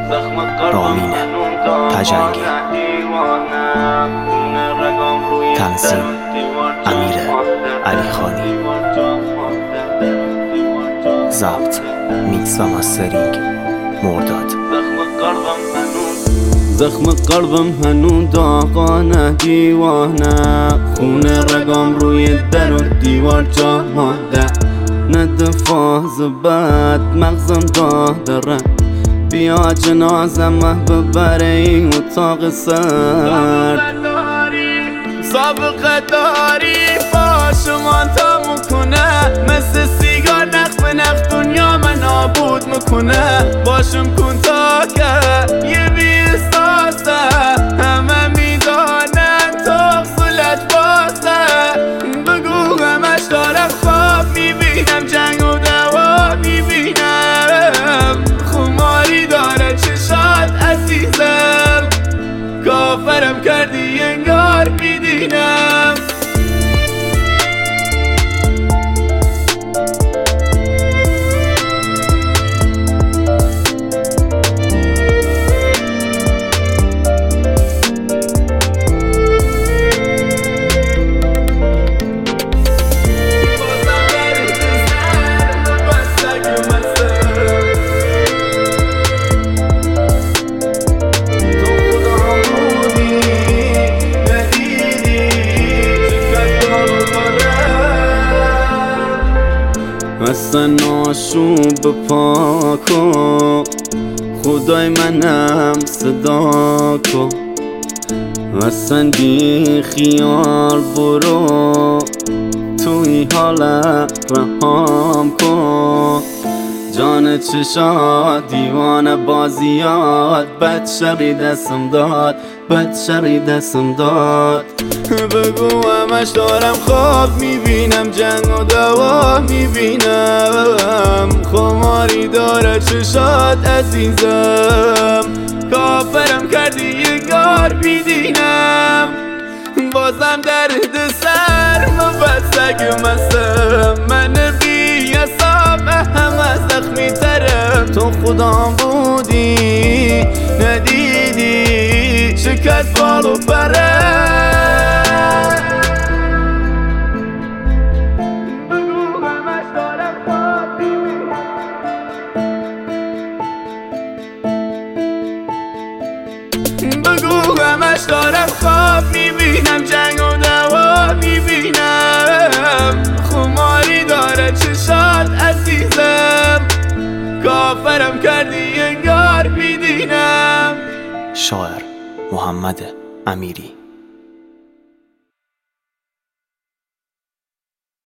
رامین تجنگی، تنظیم امیر علیخانی، ضبط میکس و مسترینگ مرداد. زخم قلبم هنوز داغانه دیوانه، خون رگام روی در و دیوار جا مانده. ند فاز بد مغزم داره، بیا جنازم ببره این اتاق سرد. سابقه داری با شما تا میکنه، مثل سیگار نخ به نخ دنیا من نابود میکنه. باشم کن تا که یه بیستاسه، همه میدانن تو صلت باسه. بگو همش دارم خواب میبینم، جنگ و دوا میبینم. خماری داره چشات عزیزم، کافرم کردی انگار میدینم. اصلا آشوب پاکو، خدای منم صدا کن. اصلا بی خیال برو، توی حالت رهام کن. جان چشات دیوانه بازیات، بد شقی دستم داد، بد شقی دستم داد. بگو همش دارم خواب میبینم، جنگ و دوا میبینم. خماری داره چشات عزیزم، کافرم کردی انگار بیدینم. بازم درد سر مبسک مستم، من بی حساب همه زخمی ترم. تو خودم بودی ندیدی شکست بال و پره. بگو همش دارم خواب میبینم، جنگ و دوا میبینم. خماری داره چشات عزیزم، کافرم کردی انگار میدینم. شاعر محمد امیری.